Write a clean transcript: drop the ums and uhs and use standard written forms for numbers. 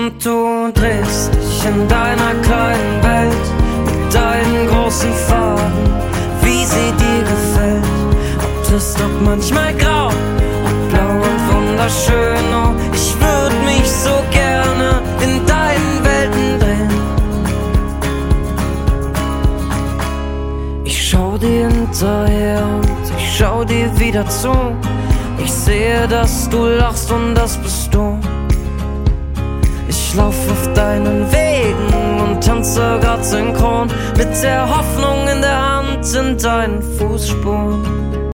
und du drehst dich in deiner kleinen Welt mit deinen großen Farben, wie sie dir gefällt. Ob trist, ob manchmal grau, ob blau und wunderschön. Oh, ich würd mich so gerne in deinen Welten drehen. Ich schau dir hinterher und ich schau dir wieder zu. Ich sehe, dass du lachst und das bist du. Ich lauf auf deinen Wegen und tanze grad synchron mit der Hoffnung in der Hand in deinen Fußspuren.